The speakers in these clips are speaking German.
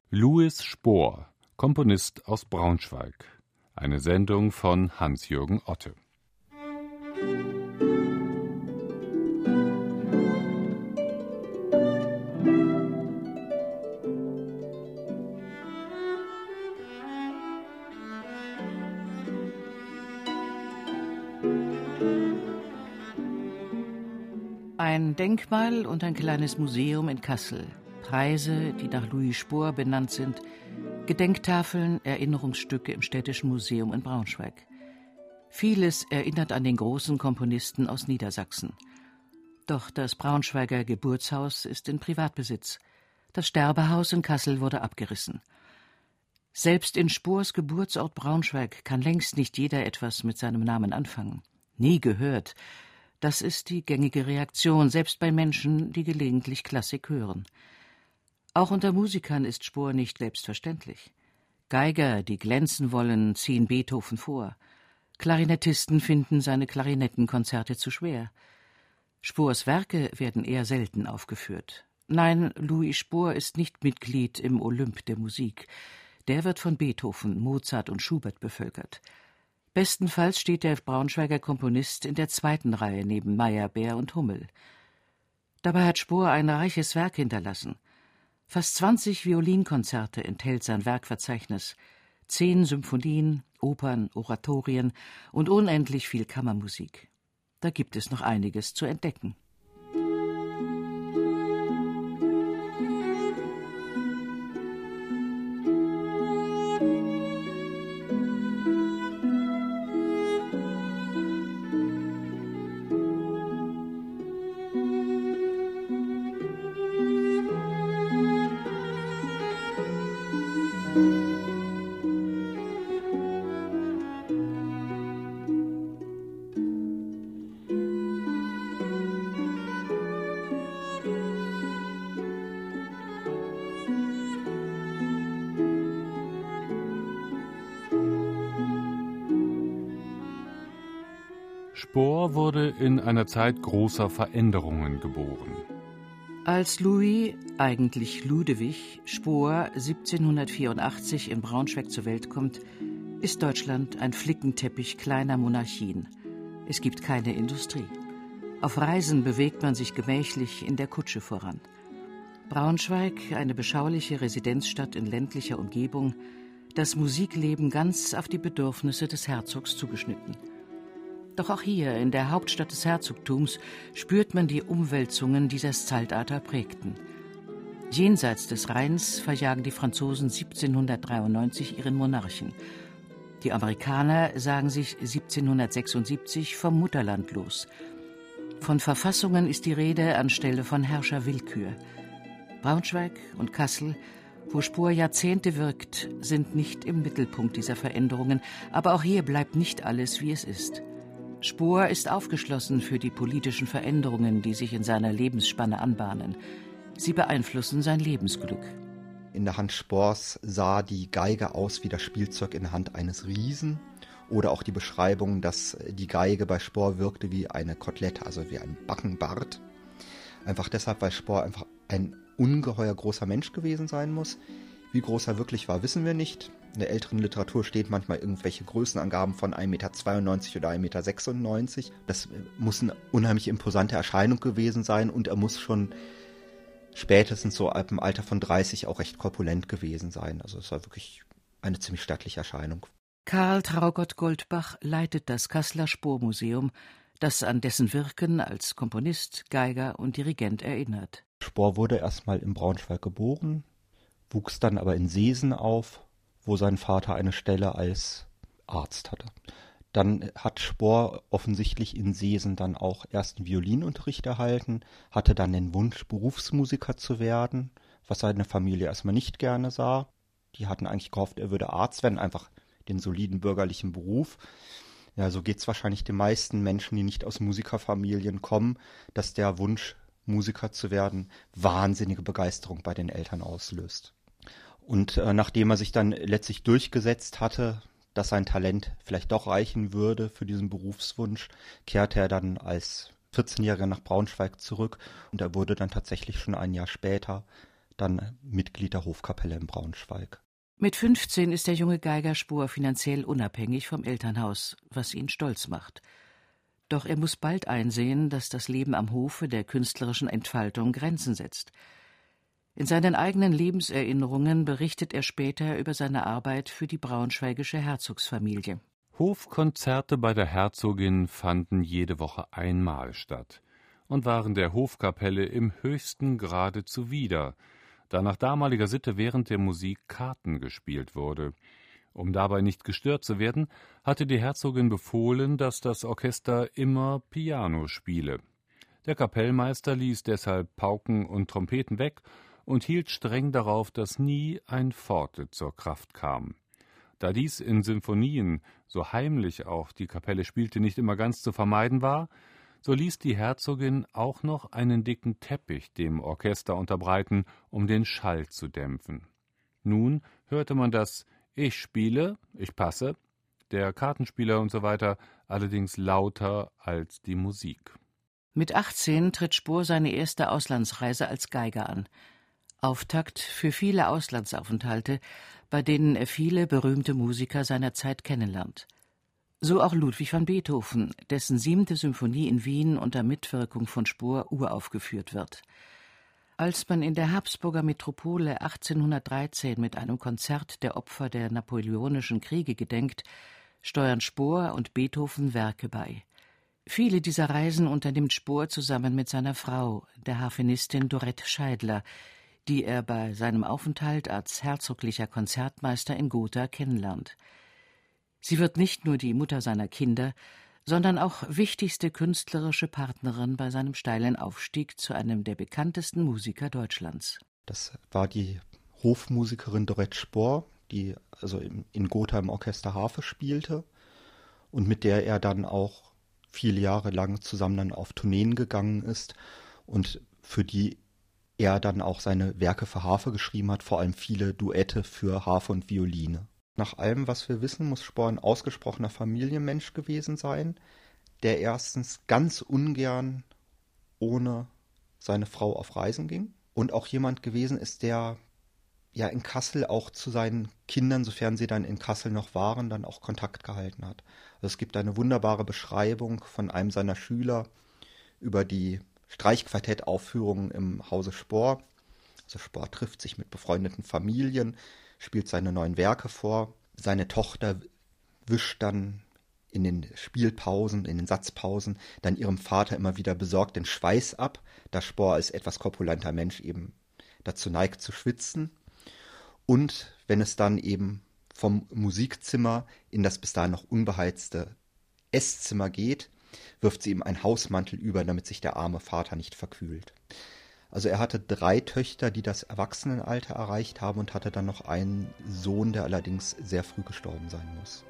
Louis Spohr, Komponist aus Braunschweig. Eine Sendung von Hans-Jürgen Otte. Ein Denkmal und ein kleines Museum in Kassel. Preise, die nach Louis Spohr benannt sind. Gedenktafeln, Erinnerungsstücke im Städtischen Museum in Braunschweig. Vieles erinnert an den großen Komponisten aus Niedersachsen. Doch das Braunschweiger Geburtshaus ist in Privatbesitz. Das Sterbehaus in Kassel wurde abgerissen. Selbst in Spohrs Geburtsort Braunschweig kann längst nicht jeder etwas mit seinem Namen anfangen. Nie gehört. Das ist die gängige Reaktion, selbst bei Menschen, die gelegentlich Klassik hören. Auch unter Musikern ist Spohr nicht selbstverständlich. Geiger, die glänzen wollen, ziehen Beethoven vor. Klarinettisten finden seine Klarinettenkonzerte zu schwer. Spohrs Werke werden eher selten aufgeführt. Nein, Louis Spohr ist nicht Mitglied im Olymp der Musik. Der wird von Beethoven, Mozart und Schubert bevölkert. Bestenfalls steht der Braunschweiger Komponist in der zweiten Reihe neben Meyerbeer und Hummel. Dabei hat Spohr ein reiches Werk hinterlassen. Fast 20 Violinkonzerte enthält sein Werkverzeichnis, 10 Symphonien, Opern, Oratorien und unendlich viel Kammermusik. Da gibt es noch einiges zu entdecken. Spohr wurde in einer Zeit großer Veränderungen geboren. Als Louis, eigentlich Ludewig, Spohr 1784 in Braunschweig zur Welt kommt, ist Deutschland ein Flickenteppich kleiner Monarchien. Es gibt keine Industrie. Auf Reisen bewegt man sich gemächlich in der Kutsche voran. Braunschweig, eine beschauliche Residenzstadt in ländlicher Umgebung, das Musikleben ganz auf die Bedürfnisse des Herzogs zugeschnitten. Doch auch hier, in der Hauptstadt des Herzogtums, spürt man die Umwälzungen, die das Zeitalter prägten. Jenseits des Rheins verjagen die Franzosen 1793 ihren Monarchen. Die Amerikaner sagen sich 1776 vom Mutterland los. Von Verfassungen ist die Rede anstelle von Herrscherwillkür. Braunschweig und Kassel, wo Spohr Jahrzehnte wirkt, sind nicht im Mittelpunkt dieser Veränderungen, aber auch hier bleibt nicht alles, wie es ist. Spohr ist aufgeschlossen für die politischen Veränderungen, die sich in seiner Lebensspanne anbahnen. Sie beeinflussen sein Lebensglück. In der Hand Spohrs sah die Geige aus wie das Spielzeug in der Hand eines Riesen. Oder auch die Beschreibung, dass die Geige bei Spohr wirkte wie eine Kotelette, also wie ein Backenbart. Einfach deshalb, weil Spohr einfach ein ungeheuer großer Mensch gewesen sein muss. Wie groß er wirklich war, wissen wir nicht. In der älteren Literatur steht manchmal irgendwelche Größenangaben von 1,92 Meter oder 1,96 Meter. Das muss eine unheimlich imposante Erscheinung gewesen sein und er muss schon spätestens so ab dem Alter von 30 auch recht korpulent gewesen sein. Also es war wirklich eine ziemlich stattliche Erscheinung. Karl Traugott Goldbach leitet das Kasseler Spohr-Museum, das an dessen Wirken als Komponist, Geiger und Dirigent erinnert. Spohr wurde erstmal in Braunschweig geboren, wuchs dann aber in Seesen auf, wo sein Vater eine Stelle als Arzt hatte. Dann hat Spohr offensichtlich in Seesen dann auch ersten Violinunterricht erhalten, hatte dann den Wunsch, Berufsmusiker zu werden, was seine Familie erstmal nicht gerne sah. Die hatten eigentlich gehofft, er würde Arzt werden, einfach den soliden bürgerlichen Beruf. Ja, so geht's wahrscheinlich den meisten Menschen, die nicht aus Musikerfamilien kommen, dass der Wunsch, Musiker zu werden, wahnsinnige Begeisterung bei den Eltern auslöst. Und nachdem er sich dann letztlich durchgesetzt hatte, dass sein Talent vielleicht doch reichen würde für diesen Berufswunsch, kehrte er dann als 14-Jähriger nach Braunschweig zurück und er wurde dann tatsächlich schon ein Jahr später dann Mitglied der Hofkapelle in Braunschweig. Mit 15 ist der junge Geiger Spohr finanziell unabhängig vom Elternhaus, was ihn stolz macht. Doch er muss bald einsehen, dass das Leben am Hofe der künstlerischen Entfaltung Grenzen setzt. In seinen eigenen Lebenserinnerungen berichtet er später über seine Arbeit für die braunschweigische Herzogsfamilie. Hofkonzerte bei der Herzogin fanden jede Woche einmal statt und waren der Hofkapelle im höchsten Grade zuwider, da nach damaliger Sitte während der Musik Karten gespielt wurde. Um dabei nicht gestört zu werden, hatte die Herzogin befohlen, dass das Orchester immer Piano spiele. Der Kapellmeister ließ deshalb Pauken und Trompeten weg und hielt streng darauf, dass nie ein Forte zur Kraft kam. Da dies in Symphonien, so heimlich auch die Kapelle spielte, nicht immer ganz zu vermeiden war, so ließ die Herzogin auch noch einen dicken Teppich dem Orchester unterbreiten, um den Schall zu dämpfen. Nun hörte man das »Ich spiele, ich passe«, der Kartenspieler usw. allerdings lauter als die Musik. Mit 18 tritt Spohr seine erste Auslandsreise als Geiger an. Auftakt für viele Auslandsaufenthalte, bei denen er viele berühmte Musiker seiner Zeit kennenlernt. So auch Ludwig van Beethoven, dessen 7. Symphonie in Wien unter Mitwirkung von Spohr uraufgeführt wird. Als man in der Habsburger Metropole 1813 mit einem Konzert der Opfer der napoleonischen Kriege gedenkt, steuern Spohr und Beethoven Werke bei. Viele dieser Reisen unternimmt Spohr zusammen mit seiner Frau, der Harfenistin Dorette Scheidler, die er bei seinem Aufenthalt als herzoglicher Konzertmeister in Gotha kennenlernt. Sie wird nicht nur die Mutter seiner Kinder, sondern auch wichtigste künstlerische Partnerin bei seinem steilen Aufstieg zu einem der bekanntesten Musiker Deutschlands. Das war die Hofmusikerin Dorette Spohr, die also in Gotha im Orchester Harfe spielte und mit der er dann auch viele Jahre lang zusammen dann auf Tourneen gegangen ist und für die er dann auch seine Werke für Harfe geschrieben hat, vor allem viele Duette für Harfe und Violine. Nach allem, was wir wissen, muss Spohr ein ausgesprochener Familienmensch gewesen sein, der erstens ganz ungern ohne seine Frau auf Reisen ging und auch jemand gewesen ist, der ja in Kassel auch zu seinen Kindern, sofern sie dann in Kassel noch waren, dann auch Kontakt gehalten hat. Also es gibt eine wunderbare Beschreibung von einem seiner Schüler über die Streichquartettaufführungen im Hause Spohr. Also Spohr trifft sich mit befreundeten Familien, spielt seine neuen Werke vor. Seine Tochter wischt dann in den Spielpausen, in den Satzpausen, dann ihrem Vater immer wieder besorgt den Schweiß ab, da Spohr als etwas korpulenter Mensch eben dazu neigt zu schwitzen. Und wenn es dann eben vom Musikzimmer in das bis dahin noch unbeheizte Esszimmer geht, wirft sie ihm einen Hausmantel über, damit sich der arme Vater nicht verkühlt. Also er hatte 3 Töchter, die das Erwachsenenalter erreicht haben und hatte dann noch einen Sohn, der allerdings sehr früh gestorben sein muss.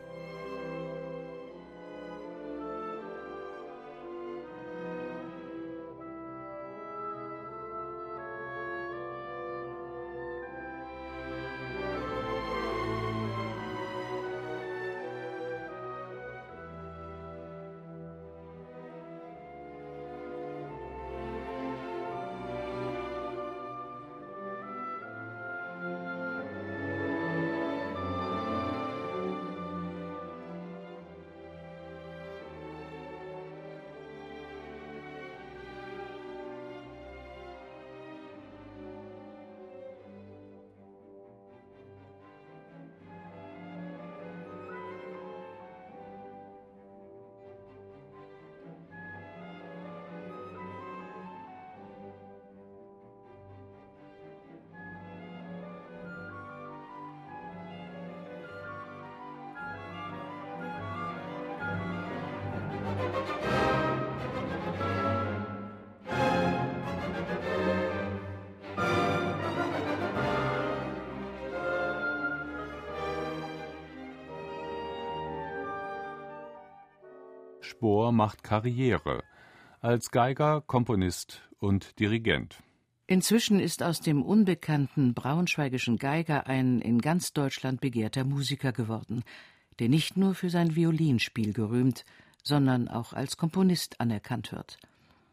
Spohr macht Karriere als Geiger, Komponist und Dirigent. Inzwischen ist aus dem unbekannten braunschweigischen Geiger ein in ganz Deutschland begehrter Musiker geworden, der nicht nur für sein Violinspiel gerühmt, sondern auch als Komponist anerkannt wird.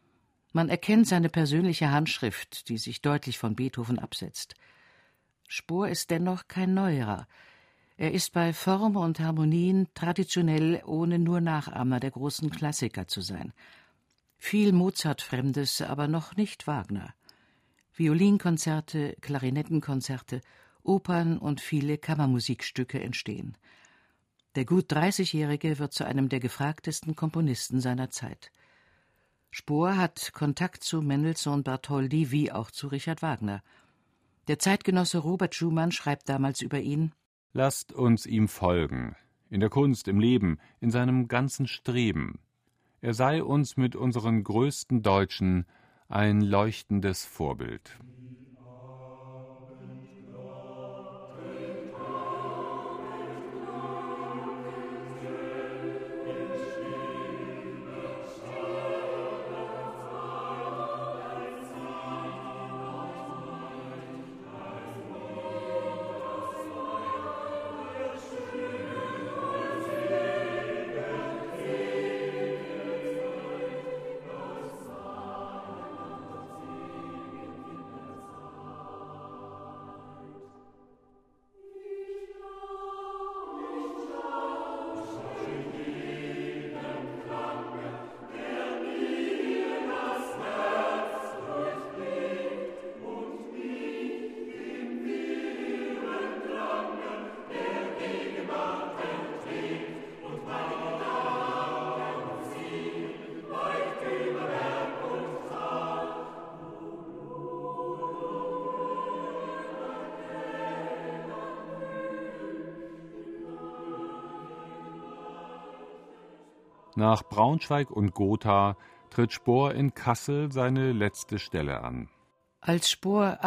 Man erkennt seine persönliche Handschrift, die sich deutlich von Beethoven absetzt. Spohr ist dennoch kein Neuerer. Er ist bei Form und Harmonien traditionell, ohne nur Nachahmer der großen Klassiker zu sein. Viel Mozart-Fremdes, aber noch nicht Wagner. Violinkonzerte, Klarinettenkonzerte, Opern und viele Kammermusikstücke entstehen. Der gut 30-Jährige wird zu einem der gefragtesten Komponisten seiner Zeit. Spohr hat Kontakt zu Mendelssohn Bartholdy wie auch zu Richard Wagner. Der Zeitgenosse Robert Schumann schreibt damals über ihn: Lasst uns ihm folgen, in der Kunst, im Leben, in seinem ganzen Streben. Er sei uns mit unseren größten Deutschen ein leuchtendes Vorbild. Nach Braunschweig und Gotha tritt Spohr in Kassel seine letzte Stelle an. Als Spohr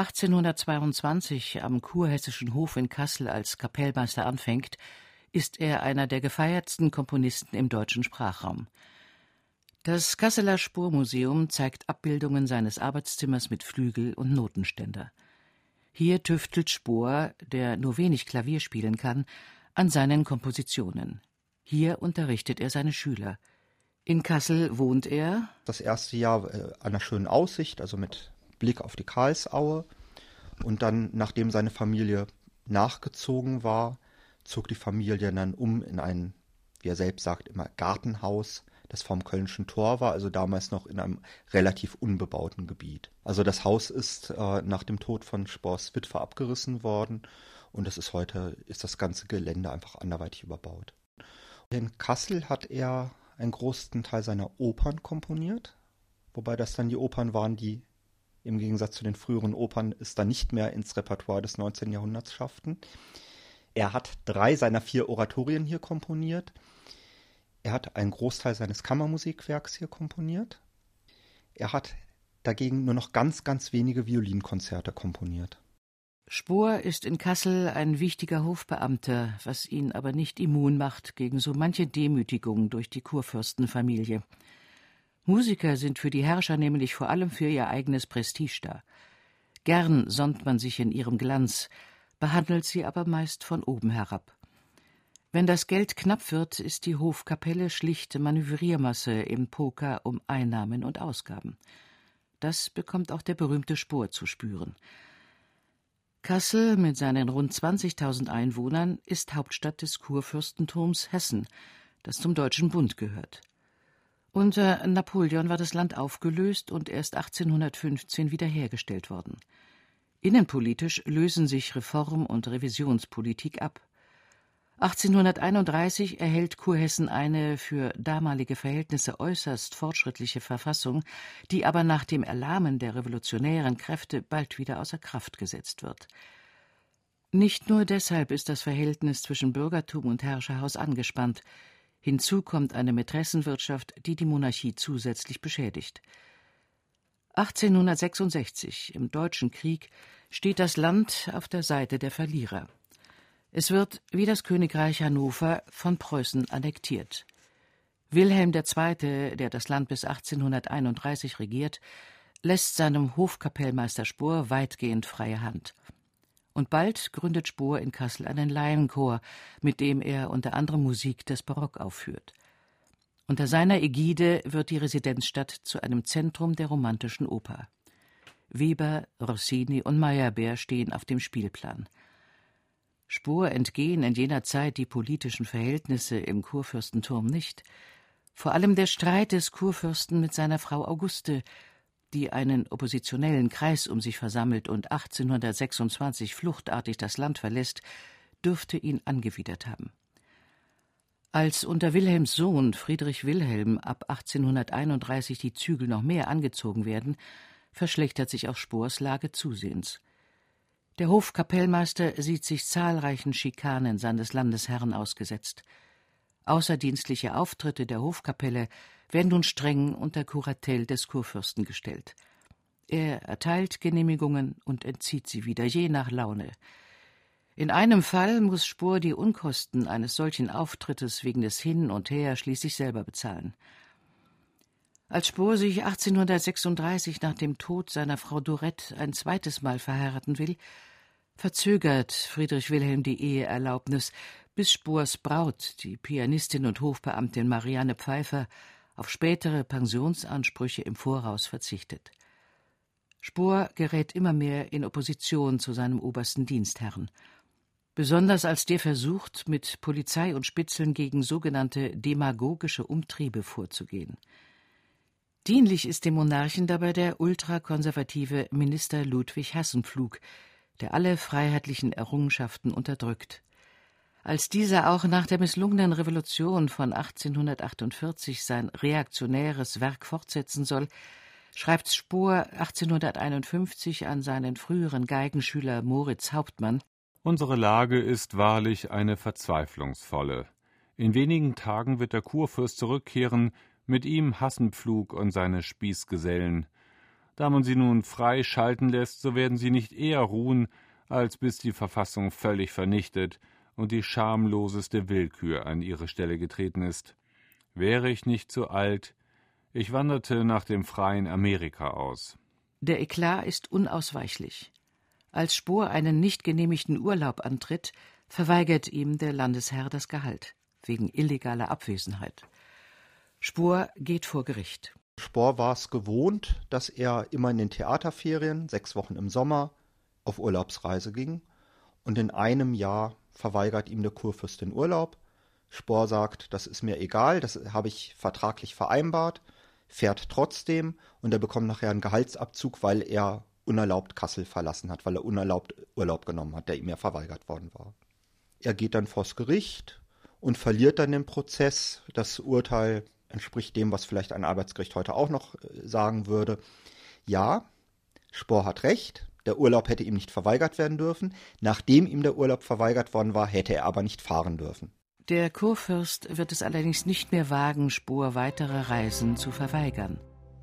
1822 am kurhessischen Hof in Kassel als Kapellmeister anfängt, ist er einer der gefeiertsten Komponisten im deutschen Sprachraum. Das Kasseler Spohr-Museum zeigt Abbildungen seines Arbeitszimmers mit Flügel und Notenständer. Hier tüftelt Spohr, der nur wenig Klavier spielen kann, an seinen Kompositionen. Hier unterrichtet er seine Schüler. In Kassel wohnt er das erste Jahr an einer schönen Aussicht, also mit Blick auf die Karlsaue. Und dann, nachdem seine Familie nachgezogen war, zog die Familie dann um in ein, wie er selbst sagt, immer Gartenhaus, das vom Kölnischen Tor war, also damals noch in einem relativ unbebauten Gebiet. Also das Haus ist nach dem Tod von Spohrs Witwe abgerissen worden und heute ist das ganze Gelände einfach anderweitig überbaut. In Kassel hat er einen großen Teil seiner Opern komponiert, wobei das dann die Opern waren, die im Gegensatz zu den früheren Opern es dann nicht mehr ins Repertoire des 19. Jahrhunderts schafften. Er hat 3 seiner 4 Oratorien hier komponiert. Er hat einen Großteil seines Kammermusikwerks hier komponiert. Er hat dagegen nur noch ganz, ganz wenige Violinkonzerte komponiert. Spohr ist in Kassel ein wichtiger Hofbeamter, was ihn aber nicht immun macht gegen so manche Demütigung durch die Kurfürstenfamilie. Musiker sind für die Herrscher nämlich vor allem für ihr eigenes Prestige da. Gern sonnt man sich in ihrem Glanz, behandelt sie aber meist von oben herab. Wenn das Geld knapp wird, ist die Hofkapelle schlichte Manövriermasse im Poker um Einnahmen und Ausgaben. Das bekommt auch der berühmte Spohr zu spüren. Kassel mit seinen rund 20.000 Einwohnern ist Hauptstadt des Kurfürstentums Hessen, das zum Deutschen Bund gehört. Unter Napoleon war das Land aufgelöst und erst 1815 wiederhergestellt worden. Innenpolitisch lösen sich Reform- und Revisionspolitik ab. 1831 erhält Kurhessen eine für damalige Verhältnisse äußerst fortschrittliche Verfassung, die aber nach dem Erlahmen der revolutionären Kräfte bald wieder außer Kraft gesetzt wird. Nicht nur deshalb ist das Verhältnis zwischen Bürgertum und Herrscherhaus angespannt. Hinzu kommt eine Mätressenwirtschaft, die die Monarchie zusätzlich beschädigt. 1866, im Deutschen Krieg, steht das Land auf der Seite der Verlierer. Es wird, wie das Königreich Hannover, von Preußen annektiert. Wilhelm II., der das Land bis 1831 regiert, lässt seinem Hofkapellmeister Spohr weitgehend freie Hand. Und bald gründet Spohr in Kassel einen Laienchor, mit dem er unter anderem Musik des Barock aufführt. Unter seiner Ägide wird die Residenzstadt zu einem Zentrum der romantischen Oper. Weber, Rossini und Meyerbeer stehen auf dem Spielplan. Spohr entgehen in jener Zeit die politischen Verhältnisse im Kurfürstenturm nicht. Vor allem der Streit des Kurfürsten mit seiner Frau Auguste, die einen oppositionellen Kreis um sich versammelt und 1826 fluchtartig das Land verlässt, dürfte ihn angewidert haben. Als unter Wilhelms Sohn Friedrich Wilhelm ab 1831 die Zügel noch mehr angezogen werden, verschlechtert sich auch Spohrs Lage zusehends. Der Hofkapellmeister sieht sich zahlreichen Schikanen seines Landesherrn ausgesetzt. Außerdienstliche Auftritte der Hofkapelle werden nun streng unter Kuratel des Kurfürsten gestellt. Er erteilt Genehmigungen und entzieht sie wieder, je nach Laune. In einem Fall muss Spohr die Unkosten eines solchen Auftrittes wegen des Hin und Her schließlich selber bezahlen. Als Spohr sich 1836 nach dem Tod seiner Frau Dorette ein zweites Mal verheiraten will, verzögert Friedrich Wilhelm die Eheerlaubnis, bis Spohrs Braut, die Pianistin und Hofbeamtin Marianne Pfeiffer, auf spätere Pensionsansprüche im Voraus verzichtet. Spohr gerät immer mehr in Opposition zu seinem obersten Dienstherrn. Besonders als der versucht, mit Polizei und Spitzeln gegen sogenannte demagogische Umtriebe vorzugehen. Dienlich ist dem Monarchen dabei der ultrakonservative Minister Ludwig Hassenpflug, der alle freiheitlichen Errungenschaften unterdrückt. Als dieser auch nach der misslungenen Revolution von 1848 sein reaktionäres Werk fortsetzen soll, schreibt Spohr 1851 an seinen früheren Geigenschüler Moritz Hauptmann: »Unsere Lage ist wahrlich eine verzweiflungsvolle. In wenigen Tagen wird der Kurfürst zurückkehren, mit ihm Hassenpflug und seine Spießgesellen. Da man sie nun frei schalten lässt, so werden sie nicht eher ruhen, als bis die Verfassung völlig vernichtet und die schamloseste Willkür an ihre Stelle getreten ist. Wäre ich nicht zu alt, ich wanderte nach dem freien Amerika aus.« Der Eklat ist unausweichlich. Als Spohr einen nicht genehmigten Urlaub antritt, verweigert ihm der Landesherr das Gehalt, wegen illegaler Abwesenheit. Spohr geht vor Gericht. Spohr war es gewohnt, dass er immer in den Theaterferien, 6 Wochen im Sommer, auf Urlaubsreise ging. Und in einem Jahr verweigert ihm der Kurfürst den Urlaub. Spohr sagt, das ist mir egal, das habe ich vertraglich vereinbart, fährt trotzdem und er bekommt nachher einen Gehaltsabzug, weil er unerlaubt Kassel verlassen hat, weil er unerlaubt Urlaub genommen hat, der ihm ja verweigert worden war. Er geht dann vors Gericht und verliert dann den Prozess. Das Urteil entspricht dem, was vielleicht ein Arbeitsgericht heute auch noch sagen würde. Ja, Spohr hat recht, der Urlaub hätte ihm nicht verweigert werden dürfen. Nachdem ihm der Urlaub verweigert worden war, hätte er aber nicht fahren dürfen. Der Kurfürst wird es allerdings nicht mehr wagen, Spohr weitere Reisen zu verweigern.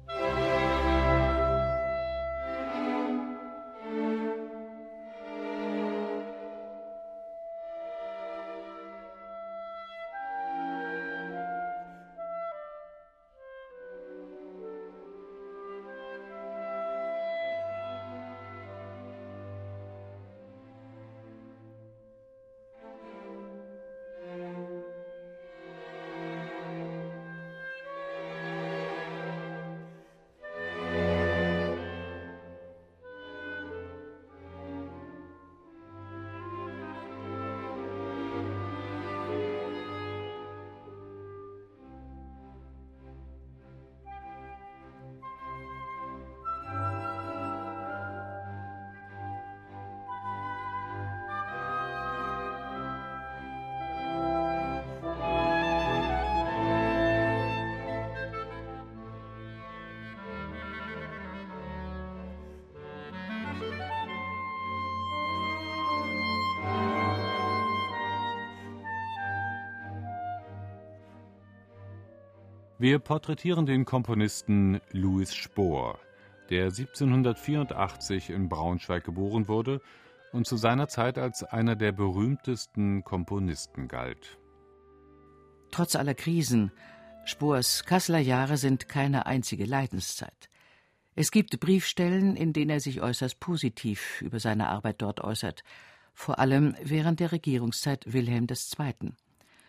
Wir porträtieren den Komponisten Louis Spohr, der 1784 in Braunschweig geboren wurde und zu seiner Zeit als einer der berühmtesten Komponisten galt. Trotz aller Krisen, Spohrs Kasseler Jahre sind keine einzige Leidenszeit. Es gibt Briefstellen, in denen er sich äußerst positiv über seine Arbeit dort äußert, vor allem während der Regierungszeit Wilhelm II.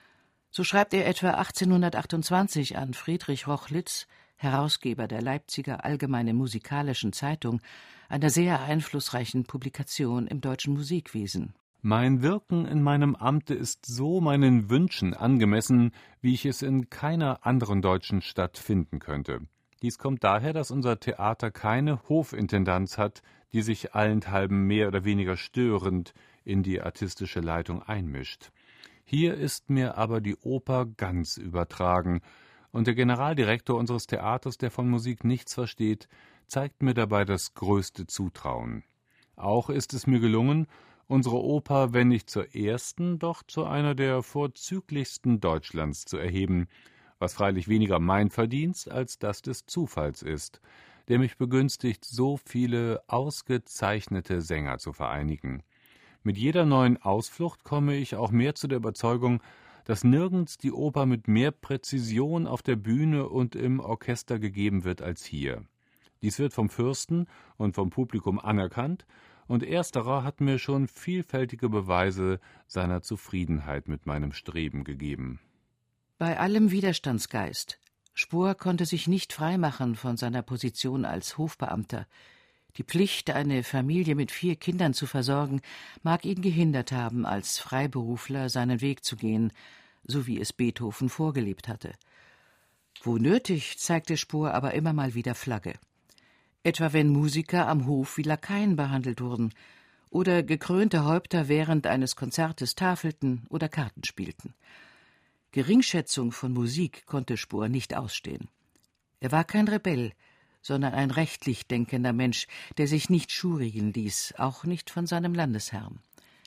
So schreibt er etwa 1828 an Friedrich Rochlitz, Herausgeber der Leipziger Allgemeinen Musikalischen Zeitung, einer sehr einflussreichen Publikation im deutschen Musikwesen. Mein Wirken in meinem Amte ist so meinen Wünschen angemessen, wie ich es in keiner anderen deutschen Stadt finden könnte. Dies kommt daher, dass unser Theater keine Hofintendanz hat, die sich allenthalben mehr oder weniger störend in die artistische Leitung einmischt. Hier ist mir aber die Oper ganz übertragen, und der Generaldirektor unseres Theaters, der von Musik nichts versteht, zeigt mir dabei das größte Zutrauen. Auch ist es mir gelungen, unsere Oper, wenn nicht zur ersten, doch zu einer der vorzüglichsten Deutschlands zu erheben, was freilich weniger mein Verdienst als das des Zufalls ist, der mich begünstigt, so viele ausgezeichnete Sänger zu vereinigen. Mit jeder neuen Ausflucht komme ich auch mehr zu der Überzeugung, dass nirgends die Oper mit mehr Präzision auf der Bühne und im Orchester gegeben wird als hier. Dies wird vom Fürsten und vom Publikum anerkannt, und ersterer hat mir schon vielfältige Beweise seiner Zufriedenheit mit meinem Streben gegeben. Bei allem Widerstandsgeist, Spohr konnte sich nicht freimachen von seiner Position als Hofbeamter. Die Pflicht, eine Familie mit 4 Kindern zu versorgen, mag ihn gehindert haben, als Freiberufler seinen Weg zu gehen, so wie es Beethoven vorgelebt hatte. Wo nötig, zeigte Spohr aber immer mal wieder Flagge. Etwa wenn Musiker am Hof wie Lakaien behandelt wurden oder gekrönte Häupter während eines Konzertes tafelten oder Karten spielten. Geringschätzung von Musik konnte Spohr nicht ausstehen. Er war kein Rebell, sondern ein rechtlich denkender Mensch, der sich nicht schurigen ließ, auch nicht von seinem Landesherrn.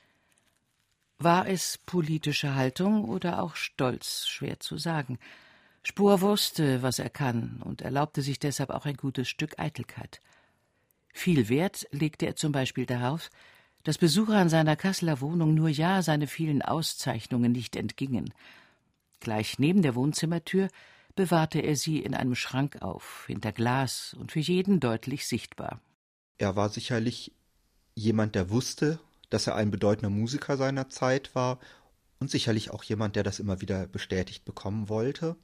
War es politische Haltung oder auch Stolz, schwer zu sagen. Spohr wusste, was er kann, und erlaubte sich deshalb auch ein gutes Stück Eitelkeit. Viel Wert legte er zum Beispiel darauf, dass Besucher an seiner Kasseler Wohnung nur ja seine vielen Auszeichnungen nicht entgingen. Gleich neben der Wohnzimmertür bewahrte er sie in einem Schrank auf, hinter Glas und für jeden deutlich sichtbar. Er war sicherlich jemand, der wusste, dass er ein bedeutender Musiker seiner Zeit war und sicherlich auch jemand, der das immer wieder bestätigt bekommen wollte.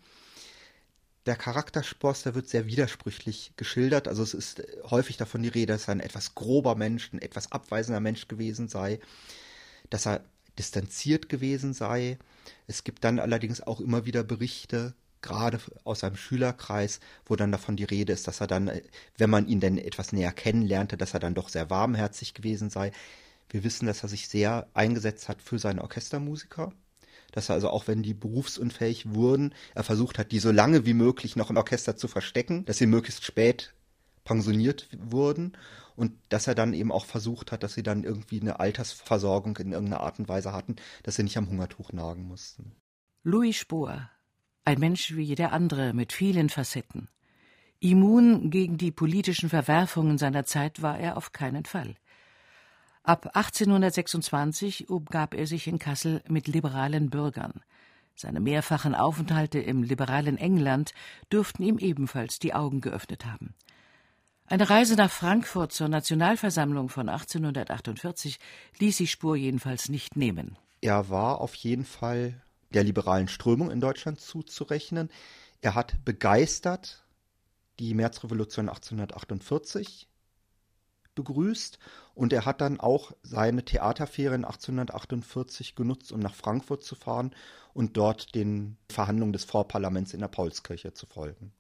Der Charakter Spohrs, der wird sehr widersprüchlich geschildert. Also es ist häufig davon die Rede, dass er ein etwas grober Mensch, ein etwas abweisender Mensch gewesen sei, dass er distanziert gewesen sei. Es gibt dann allerdings auch immer wieder Berichte, gerade aus seinem Schülerkreis, wo dann davon die Rede ist, dass er dann, wenn man ihn denn etwas näher kennenlernte, dass er dann doch sehr warmherzig gewesen sei. Wir wissen, dass er sich sehr eingesetzt hat für seine Orchestermusiker, dass er also auch, wenn die berufsunfähig wurden, er versucht hat, die so lange wie möglich noch im Orchester zu verstecken, dass sie möglichst spät pensioniert wurden und dass er dann eben auch versucht hat, dass sie dann irgendwie eine Altersversorgung in irgendeiner Art und Weise hatten, dass sie nicht am Hungertuch nagen mussten. Louis Spohr, ein Mensch wie jeder andere mit vielen Facetten. Immun gegen die politischen Verwerfungen seiner Zeit war er auf keinen Fall. Ab 1826 umgab er sich in Kassel mit liberalen Bürgern. Seine mehrfachen Aufenthalte im liberalen England dürften ihm ebenfalls die Augen geöffnet haben. Eine Reise nach Frankfurt zur Nationalversammlung von 1848 ließ sich Spohr jedenfalls nicht nehmen. Er war auf jeden Fall der liberalen Strömung in Deutschland zuzurechnen. Er hat begeistert die Märzrevolution 1848 begrüßt und er hat dann auch seine Theaterferien 1848 genutzt, um nach Frankfurt zu fahren und dort den Verhandlungen des Vorparlaments in der Paulskirche zu folgen.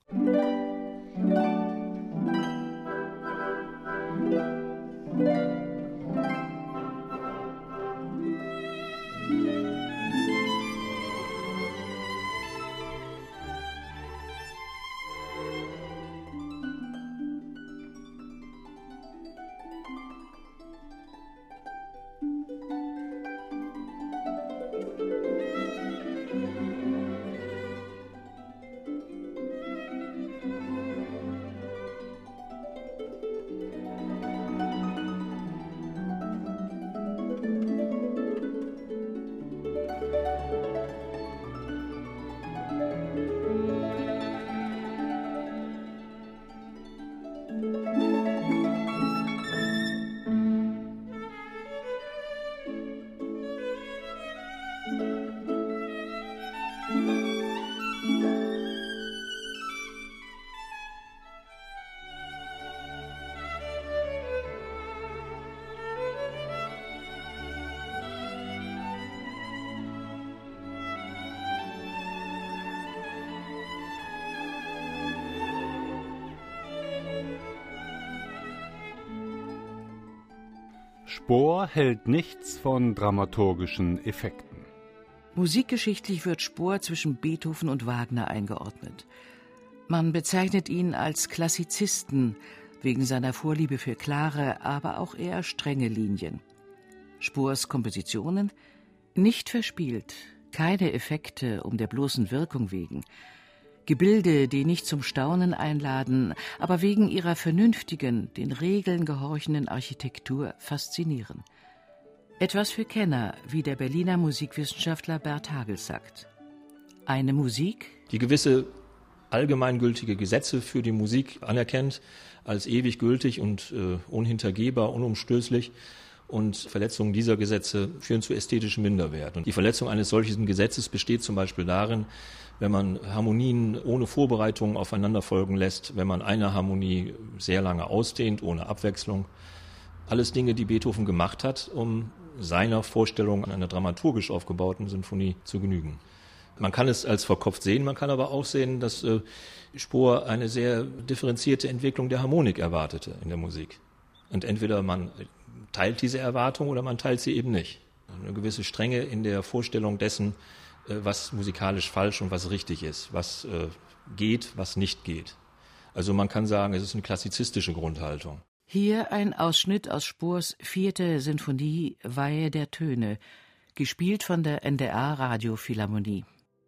Spohr hält nichts von dramaturgischen Effekten. Musikgeschichtlich wird Spohr zwischen Beethoven und Wagner eingeordnet. Man bezeichnet ihn als Klassizisten wegen seiner Vorliebe für klare, aber auch eher strenge Linien. Spohrs Kompositionen nicht verspielt, keine Effekte um der bloßen Wirkung wegen. Gebilde, die nicht zum Staunen einladen, aber wegen ihrer vernünftigen, den Regeln gehorchenden Architektur faszinieren. Etwas für Kenner, wie der Berliner Musikwissenschaftler Bert Hagel sagt. Eine Musik, die gewisse allgemeingültige Gesetze für die Musik anerkennt, als ewig gültig und unhintergehbar, unumstößlich. Und Verletzungen dieser Gesetze führen zu ästhetischen Minderwert. Und die Verletzung eines solchen Gesetzes besteht zum Beispiel darin, wenn man Harmonien ohne Vorbereitung aufeinander folgen lässt, wenn man eine Harmonie sehr lange ausdehnt, ohne Abwechslung. Alles Dinge, die Beethoven gemacht hat, um seiner Vorstellung an einer dramaturgisch aufgebauten Sinfonie zu genügen. Man kann es als verkopft sehen, man kann aber auch sehen, dass Spohr eine sehr differenzierte Entwicklung der Harmonik erwartete in der Musik. Und entweder man teilt diese Erwartung oder man teilt sie eben nicht. Eine gewisse Strenge in der Vorstellung dessen, was musikalisch falsch und was richtig ist, was geht, was nicht geht. Also man kann sagen, es ist eine klassizistische Grundhaltung. Hier ein Ausschnitt aus Spohrs 4. Sinfonie Weihe der Töne, gespielt von der NDR Radiophilharmonie.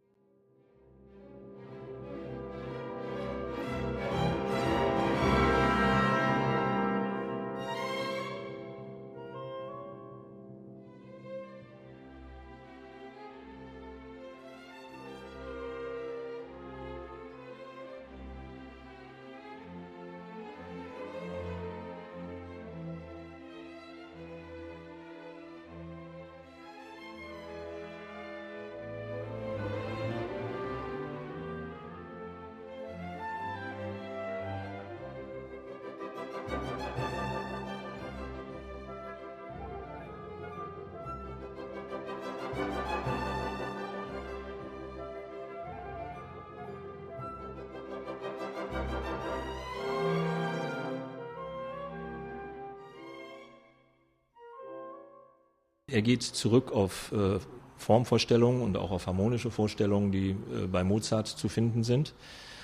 Er geht zurück auf Formvorstellungen und auch auf harmonische Vorstellungen, die bei Mozart zu finden sind.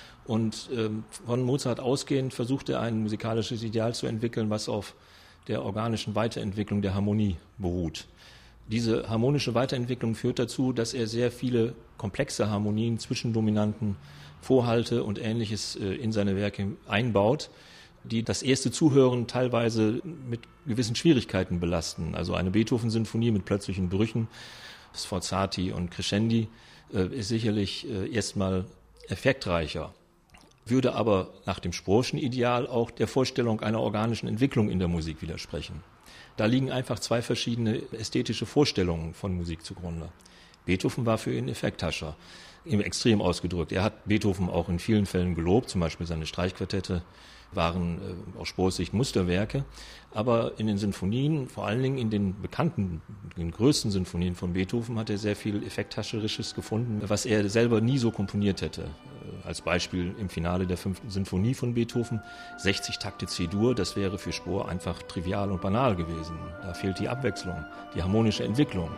Und von Mozart ausgehend versucht er ein musikalisches Ideal zu entwickeln, was auf der organischen Weiterentwicklung der Harmonie beruht. Diese harmonische Weiterentwicklung führt dazu, dass er sehr viele komplexe Harmonien, Zwischendominanten, Vorhalte und Ähnliches in seine Werke einbaut, die das erste Zuhören teilweise mit gewissen Schwierigkeiten belasten. Also eine Beethoven-Sinfonie mit plötzlichen Brüchen, Sforzati und Crescendi, ist sicherlich erstmal effektreicher, würde aber nach dem Spohrschen Ideal auch der Vorstellung einer organischen Entwicklung in der Musik widersprechen. Da liegen einfach zwei verschiedene ästhetische Vorstellungen von Musik zugrunde. Beethoven war für ihn Effekthascher, extrem ausgedrückt. Er hat Beethoven auch in vielen Fällen gelobt, zum Beispiel seine Streichquartette waren aus Spohrs Sicht Musterwerke, aber in den Sinfonien, vor allen Dingen in den bekannten, den größten Sinfonien von Beethoven, hat er sehr viel Effekthascherisches gefunden, was er selber nie so komponiert hätte. Als Beispiel im Finale der 5. Sinfonie von Beethoven, 60 Takte C-Dur, das wäre für Spohr einfach trivial und banal gewesen. Da fehlt die Abwechslung, die harmonische Entwicklung.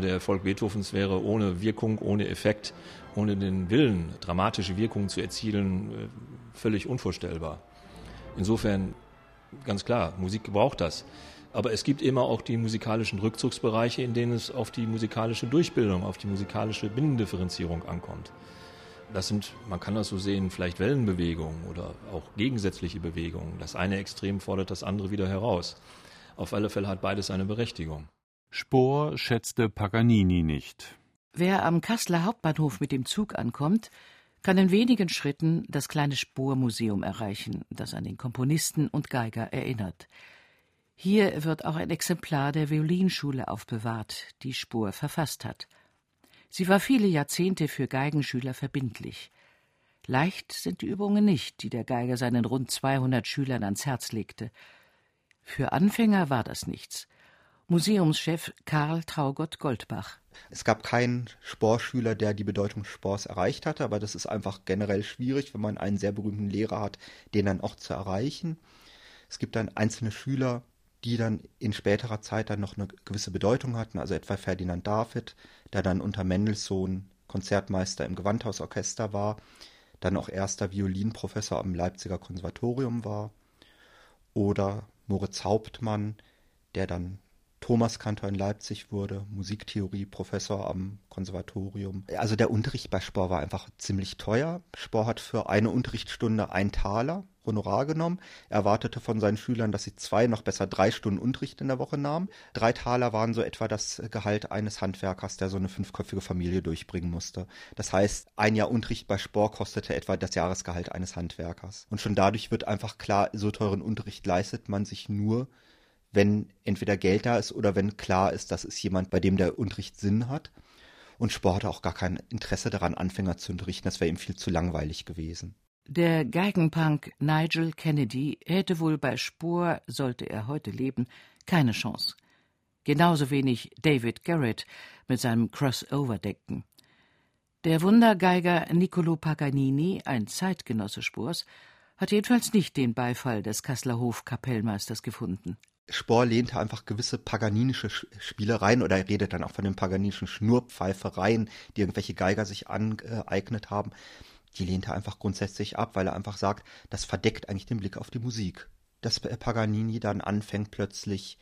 Der Erfolg Beethovens wäre ohne Wirkung, ohne Effekt, ohne den Willen, dramatische Wirkung zu erzielen, völlig unvorstellbar. Insofern, ganz klar, Musik braucht das. Aber es gibt immer auch die musikalischen Rückzugsbereiche, in denen es auf die musikalische Durchbildung, auf die musikalische Binnendifferenzierung ankommt. Das sind, man kann das so sehen, vielleicht Wellenbewegungen oder auch gegensätzliche Bewegungen. Das eine Extrem fordert das andere wieder heraus. Auf alle Fälle hat beides eine Berechtigung. Spohr schätzte Paganini nicht. Wer am Kasseler Hauptbahnhof mit dem Zug ankommt, kann in wenigen Schritten das kleine Spohr-Museum erreichen, das an den Komponisten und Geiger erinnert. Hier wird auch ein Exemplar der Violinschule aufbewahrt, die Spohr verfasst hat. Sie war viele Jahrzehnte für Geigenschüler verbindlich. Leicht sind die Übungen nicht, die der Geiger seinen rund 200 Schülern ans Herz legte. Für Anfänger war das nichts. Museumschef Karl Traugott Goldbach. Es gab keinen Spohr-Schüler, der die Bedeutung Spohrs erreicht hatte, aber das ist einfach generell schwierig, wenn man einen sehr berühmten Lehrer hat, den dann auch zu erreichen. Es gibt dann einzelne Schüler, die dann in späterer Zeit dann noch eine gewisse Bedeutung hatten, also etwa Ferdinand David, der dann unter Mendelssohn Konzertmeister im Gewandhausorchester war, dann auch erster Violinprofessor am Leipziger Konservatorium war, oder Moritz Hauptmann, der dann Thomaskantor in Leipzig wurde, Musiktheorie-Professor am Konservatorium. Also der Unterricht bei Spohr war einfach ziemlich teuer. Spohr hat für eine Unterrichtsstunde 1 Taler Honorar genommen. Er erwartete von seinen Schülern, dass sie 2, noch besser 3 Stunden Unterricht in der Woche nahmen. 3 Taler waren so etwa das Gehalt eines Handwerkers, der so eine 5-köpfige Familie durchbringen musste. Das heißt, 1 Jahr Unterricht bei Spohr kostete etwa das Jahresgehalt eines Handwerkers. Und schon dadurch wird einfach klar, so teuren Unterricht leistet man sich nur, wenn entweder Geld da ist oder wenn klar ist, dass es jemand, bei dem der Unterricht Sinn hat. Und Spohr hatte auch gar kein Interesse daran, Anfänger zu unterrichten. Das wäre ihm viel zu langweilig gewesen. Der Geigenpunk Nigel Kennedy hätte wohl bei Spohr, sollte er heute leben, keine Chance. Genauso wenig David Garrett mit seinem Crossover-Decken. Der Wundergeiger Niccolò Paganini, ein Zeitgenosse Spohrs, hat jedenfalls nicht den Beifall des Kasseler Hofkapellmeisters gefunden. Spohr lehnte einfach gewisse paganinische Spielereien, oder er redet dann auch von den paganischen Schnurpfeifereien, die irgendwelche Geiger sich angeeignet haben. Die lehnte er einfach grundsätzlich ab, weil er einfach sagt, das verdeckt eigentlich den Blick auf die Musik. Dass Paganini dann anfängt, plötzlich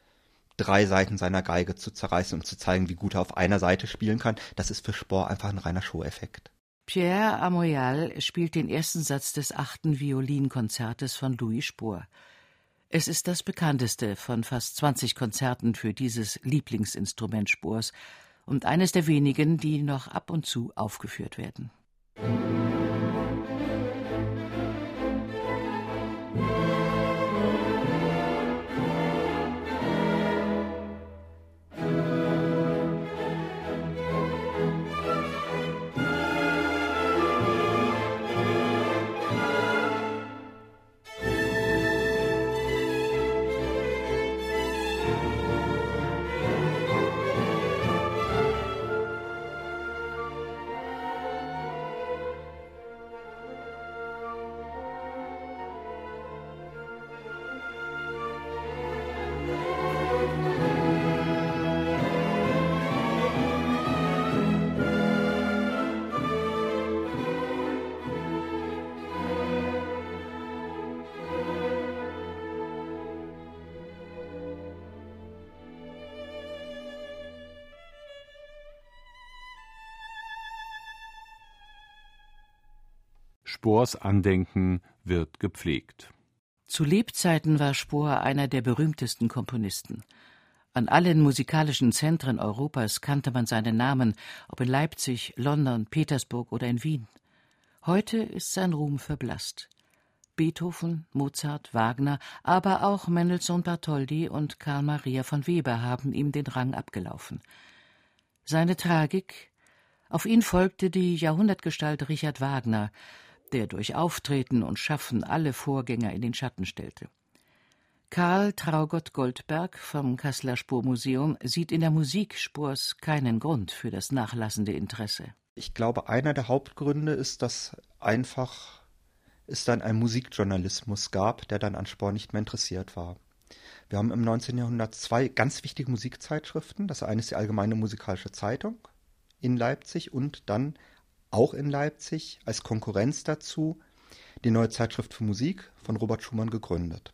3 Seiten seiner Geige zu zerreißen und zu zeigen, wie gut er auf einer Seite spielen kann, das ist für Spohr einfach ein reiner Show-Effekt. Pierre Amoyal spielt den ersten Satz des 8. Violinkonzertes von Louis Spohr. Es ist das bekannteste von fast 20 Konzerten für dieses Lieblingsinstrument Spohrs und eines der wenigen, die noch ab und zu aufgeführt werden. Spohrs Andenken wird gepflegt. Zu Lebzeiten war Spohr einer der berühmtesten Komponisten. An allen musikalischen Zentren Europas kannte man seinen Namen, ob in Leipzig, London, Petersburg oder in Wien. Heute ist sein Ruhm verblasst. Beethoven, Mozart, Wagner, aber auch Mendelssohn Bartholdy und Carl Maria von Weber haben ihm den Rang abgelaufen. Seine Tragik: Auf ihn folgte die Jahrhundertgestalt Richard Wagner, der durch Auftreten und Schaffen alle Vorgänger in den Schatten stellte. Karl Traugott Goldberg vom Kasseler Spohr-Museum sieht in der Musik Spohrs keinen Grund für das nachlassende Interesse. Ich glaube, einer der Hauptgründe ist, dass einfach es dann einen Musikjournalismus gab, der dann an Spohr nicht mehr interessiert war. Wir haben im 19. Jahrhundert 2 ganz wichtige Musikzeitschriften. Das eine ist die Allgemeine Musikalische Zeitung in Leipzig und dann auch in Leipzig als Konkurrenz dazu die Neue Zeitschrift für Musik von Robert Schumann gegründet.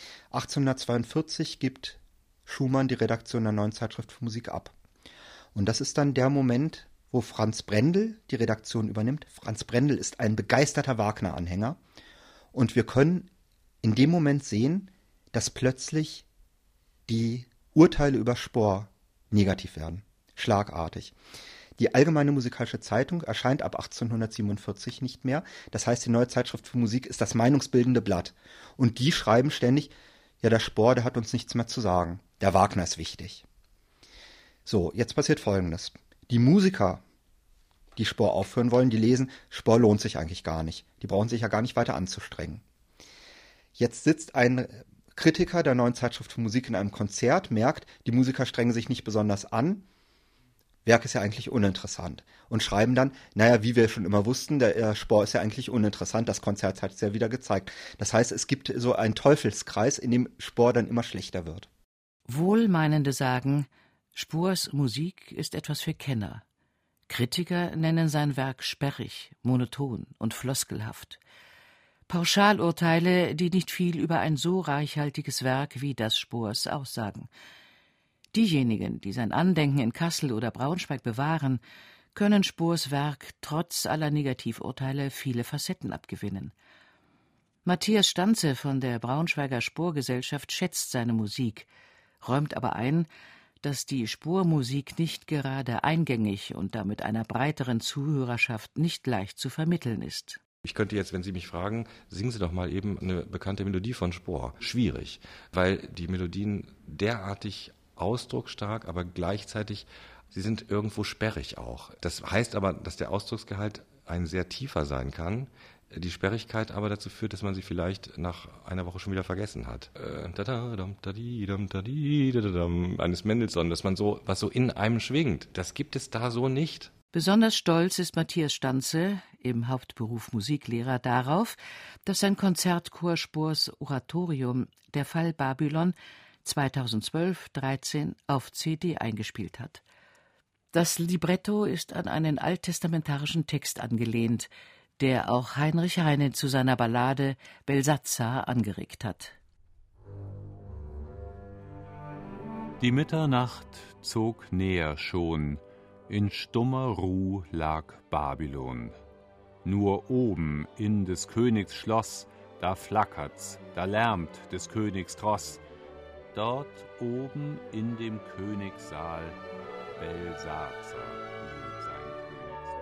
1842 gibt Schumann die Redaktion der Neuen Zeitschrift für Musik ab. Und das ist dann der Moment, wo Franz Brendel die Redaktion übernimmt. Franz Brendel ist ein begeisterter Wagner-Anhänger. Und wir können in dem Moment sehen, dass plötzlich die Urteile über Spohr negativ werden. Schlagartig. Die Allgemeine Musikalische Zeitung erscheint ab 1847 nicht mehr. Das heißt, die Neue Zeitschrift für Musik ist das meinungsbildende Blatt. Und die schreiben ständig, ja, der Spohr, der hat uns nichts mehr zu sagen. Der Wagner ist wichtig. So, jetzt passiert Folgendes. Die Musiker, die Spohr aufführen wollen, die lesen, Spohr lohnt sich eigentlich gar nicht. Die brauchen sich ja gar nicht weiter anzustrengen. Jetzt sitzt ein Kritiker der Neuen Zeitschrift für Musik in einem Konzert, merkt, die Musiker strengen sich nicht besonders an, Werk ist ja eigentlich uninteressant. Und schreiben dann, naja, wie wir schon immer wussten, der Spohr ist ja eigentlich uninteressant, das Konzert hat es ja wieder gezeigt. Das heißt, es gibt so einen Teufelskreis, in dem Spohr dann immer schlechter wird. Wohlmeinende sagen, Spohrs Musik ist etwas für Kenner. Kritiker nennen sein Werk sperrig, monoton und floskelhaft. Pauschalurteile, die nicht viel über ein so reichhaltiges Werk wie das Spohrs aussagen. Diejenigen, die sein Andenken in Kassel oder Braunschweig bewahren, können Spohrs Werk trotz aller Negativurteile viele Facetten abgewinnen. Matthias Stanze von der Braunschweiger Spohrgesellschaft schätzt seine Musik, räumt aber ein, dass die Spohrmusik nicht gerade eingängig und damit einer breiteren Zuhörerschaft nicht leicht zu vermitteln ist. Ich könnte jetzt, wenn Sie mich fragen, singen Sie doch mal eben eine bekannte Melodie von Spohr. Schwierig, weil die Melodien derartig ausdrucksstark, aber gleichzeitig, sie sind irgendwo sperrig auch. Das heißt aber, dass der Ausdrucksgehalt ein sehr tiefer sein kann, die Sperrigkeit aber dazu führt, dass man sie vielleicht nach einer Woche schon wieder vergessen hat. Eines Mendelssohn, dass man so, was so in einem schwingt, das gibt es da so nicht. Besonders stolz ist Matthias Stanze, im Hauptberuf Musiklehrer, darauf, dass sein Konzertchor Spohrs Oratorium Der Fall Babylon 2012/13 auf CD eingespielt hat. Das Libretto ist an einen alttestamentarischen Text angelehnt, der auch Heinrich Heine zu seiner Ballade Belsazar angeregt hat. Die Mitternacht zog näher schon, in stummer Ruh lag Babylon. Nur oben in des Königs Schloss, da flackert's, da lärmt des Königs Tross. Dort oben in dem Königssaal Belsazar hielt sein Königsmahl.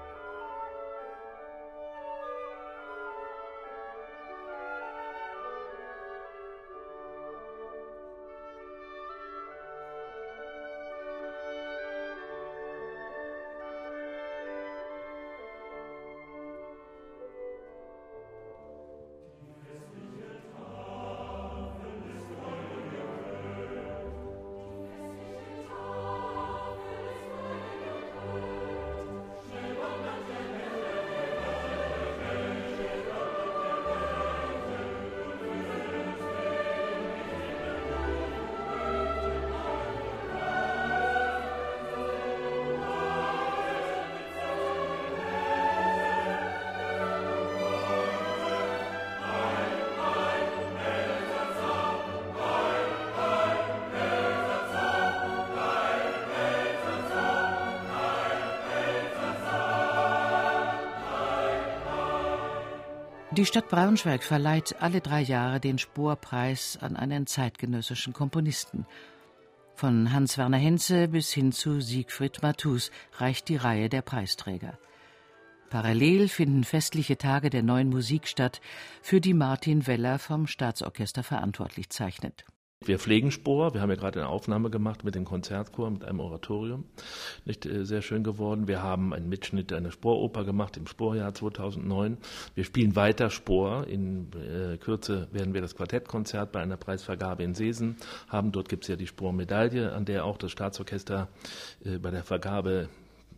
Die Stadt Braunschweig verleiht alle 3 Jahre den Spohr-Preis an einen zeitgenössischen Komponisten. Von Hans-Werner Henze bis hin zu Siegfried Mathus reicht die Reihe der Preisträger. Parallel finden festliche Tage der Neuen Musik statt, für die Martin Weller vom Staatsorchester verantwortlich zeichnet. Wir pflegen Spohr. Wir haben ja gerade eine Aufnahme gemacht mit dem Konzertchor, mit einem Oratorium. Sehr schön geworden. Wir haben einen Mitschnitt einer Spohr-Oper gemacht im Spohrjahr 2009. Wir spielen weiter Spohr. In Kürze werden wir das Quartettkonzert bei einer Preisvergabe in Seesen haben. Dort gibt es ja die Spohr-Medaille, an der auch das Staatsorchester bei der Vergabe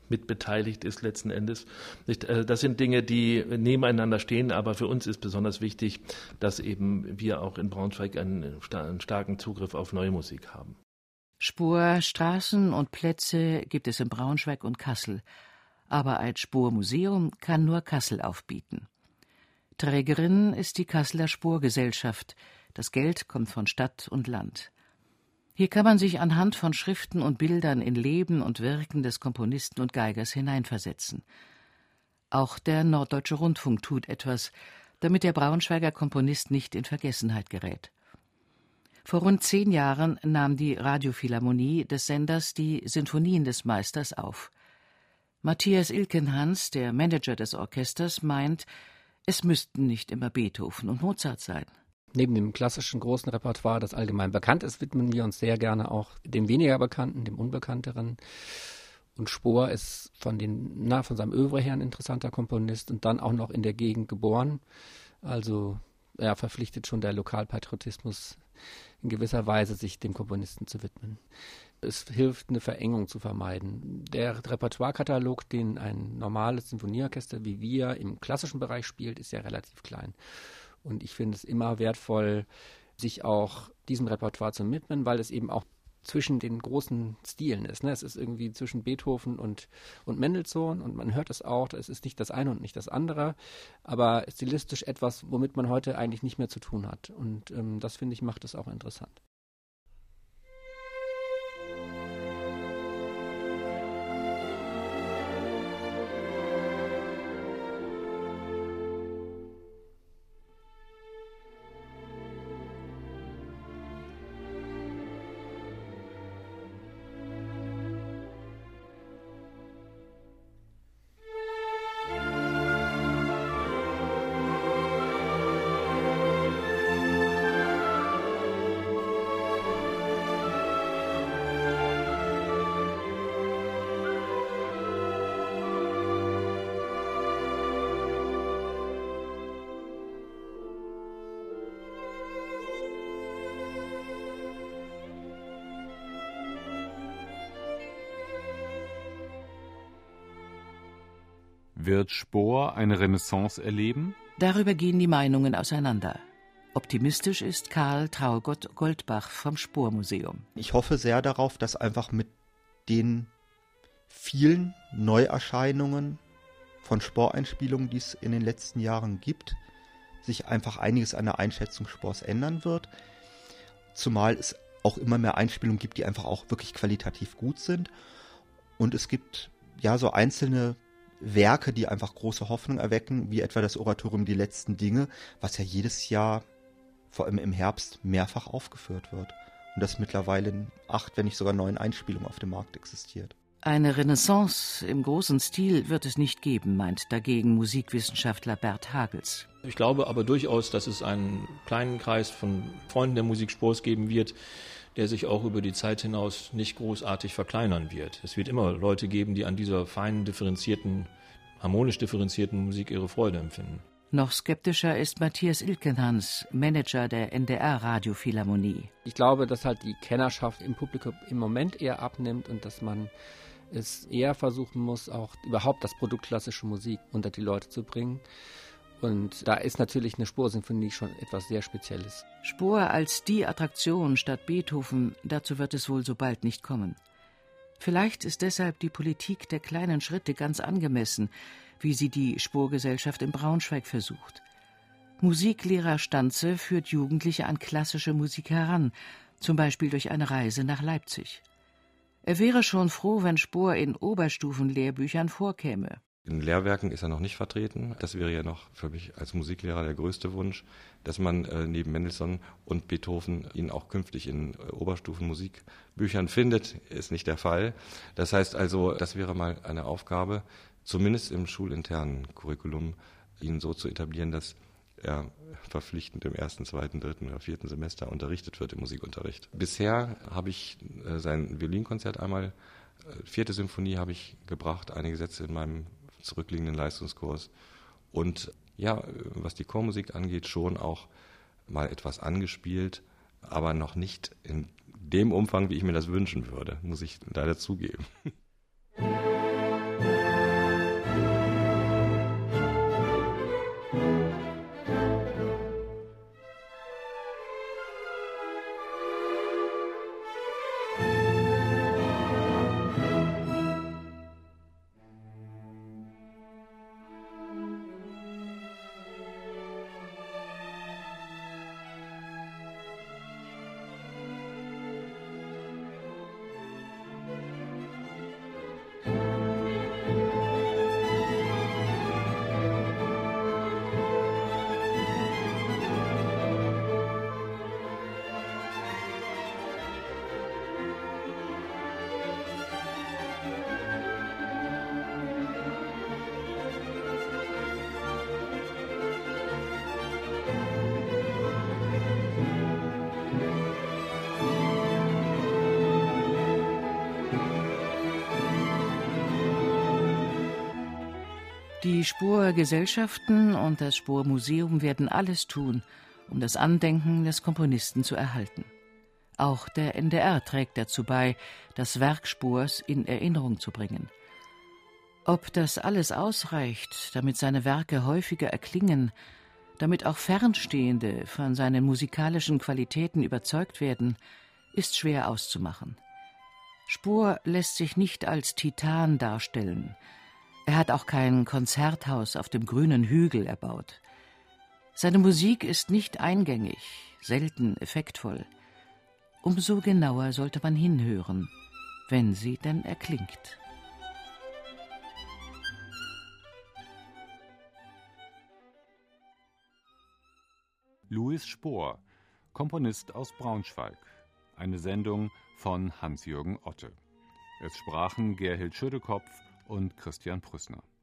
mitbeteiligt ist letzten Endes. Das sind Dinge, die nebeneinander stehen, aber für uns ist besonders wichtig, dass eben wir auch in Braunschweig einen starken Zugriff auf neue Musik haben. Spohr, Straßen und Plätze gibt es in Braunschweig und Kassel, aber ein Spohr-Museum kann nur Kassel aufbieten. Trägerin ist die Kasseler Spohr-Gesellschaft. Das Geld kommt von Stadt und Land. Hier kann man sich anhand von Schriften und Bildern in Leben und Wirken des Komponisten und Geigers hineinversetzen. Auch der Norddeutsche Rundfunk tut etwas, damit der Braunschweiger Komponist nicht in Vergessenheit gerät. Vor rund 10 Jahren nahm die Radiophilharmonie des Senders die Sinfonien des Meisters auf. Matthias Ilkenhans, der Manager des Orchesters, meint, es müssten nicht immer Beethoven und Mozart sein. Neben dem klassischen großen Repertoire, das allgemein bekannt ist, widmen wir uns sehr gerne auch dem weniger bekannten, dem unbekannteren. Und Spohr ist von seinem Œuvre her ein interessanter Komponist und dann auch noch in der Gegend geboren. Also er verpflichtet schon der Lokalpatriotismus in gewisser Weise, sich dem Komponisten zu widmen. Es hilft, eine Verengung zu vermeiden. Der Repertoirekatalog, den ein normales Sinfonieorchester wie wir im klassischen Bereich spielt, ist ja relativ klein. Und ich finde es immer wertvoll, sich auch diesem Repertoire zu widmen, weil es eben auch zwischen den großen Stilen ist. Es ist irgendwie zwischen Beethoven und Mendelssohn und man hört es auch, es ist nicht das eine und nicht das andere, aber stilistisch etwas, womit man heute eigentlich nicht mehr zu tun hat. Und das, finde ich, macht es auch interessant. Wird Spohr eine Renaissance erleben? Darüber gehen die Meinungen auseinander. Optimistisch ist Karl Traugott Goldbach vom Spohr-Museum. Ich hoffe sehr darauf, dass einfach mit den vielen Neuerscheinungen von Spohr-Einspielungen, die es in den letzten Jahren gibt, sich einfach einiges an der Einschätzung Spohrs ändern wird. Zumal es auch immer mehr Einspielungen gibt, die einfach auch wirklich qualitativ gut sind. Und es gibt ja so einzelne Werke, die einfach große Hoffnung erwecken, wie etwa das Oratorium Die letzten Dinge, was ja jedes Jahr, vor allem im Herbst, mehrfach aufgeführt wird. Und das mittlerweile in 8, wenn nicht sogar 9 Einspielungen auf dem Markt existiert. Eine Renaissance im großen Stil wird es nicht geben, meint dagegen Musikwissenschaftler Bert Hagels. Ich glaube aber durchaus, dass es einen kleinen Kreis von Freunden der Musik Spohrs geben wird, der sich auch über die Zeit hinaus nicht großartig verkleinern wird. Es wird immer Leute geben, die an dieser feinen, harmonisch differenzierten Musik ihre Freude empfinden. Noch skeptischer ist Matthias Ilkenhans, Manager der NDR-Radiophilharmonie. Ich glaube, dass halt die Kennerschaft im Publikum im Moment eher abnimmt und dass man es eher versuchen muss, auch überhaupt das Produkt klassische Musik unter die Leute zu bringen. Und da ist natürlich eine Spohr-Sinfonie schon etwas sehr Spezielles. Spohr als die Attraktion statt Beethoven, dazu wird es wohl so bald nicht kommen. Vielleicht ist deshalb die Politik der kleinen Schritte ganz angemessen, wie sie die Spohr-Gesellschaft in Braunschweig versucht. Musiklehrer Stanze führt Jugendliche an klassische Musik heran, zum Beispiel durch eine Reise nach Leipzig. Er wäre schon froh, wenn Spohr in Oberstufenlehrbüchern vorkäme. In Lehrwerken ist er noch nicht vertreten. Das wäre ja noch für mich als Musiklehrer der größte Wunsch, dass man neben Mendelssohn und Beethoven ihn auch künftig in Oberstufenmusikbüchern findet. Ist nicht der Fall. Das heißt also, das wäre mal eine Aufgabe, zumindest im schulinternen Curriculum, ihn so zu etablieren, dass er verpflichtend im 1., 2., 3. oder 4. Semester unterrichtet wird im Musikunterricht. Bisher habe ich sein Violinkonzert einmal, 4. Symphonie habe ich gebracht, einige Sätze in meinem zurückliegenden Leistungskurs. Und ja, was die Chormusik angeht, schon auch mal etwas angespielt, aber noch nicht in dem Umfang, wie ich mir das wünschen würde, muss ich leider zugeben. Die Spohr-Gesellschaften und das Spohr-Museum werden alles tun, um das Andenken des Komponisten zu erhalten. Auch der NDR trägt dazu bei, das Werk Spohrs in Erinnerung zu bringen. Ob das alles ausreicht, damit seine Werke häufiger erklingen, damit auch Fernstehende von seinen musikalischen Qualitäten überzeugt werden, ist schwer auszumachen. Spohr lässt sich nicht als Titan darstellen. Er hat auch kein Konzerthaus auf dem grünen Hügel erbaut. Seine Musik ist nicht eingängig, selten effektvoll. Umso genauer sollte man hinhören, wenn sie denn erklingt. Louis Spohr, Komponist aus Braunschweig. Eine Sendung von Hans-Jürgen Otte. Es sprachen Gerhild Schödekopf und Christian Prüßner.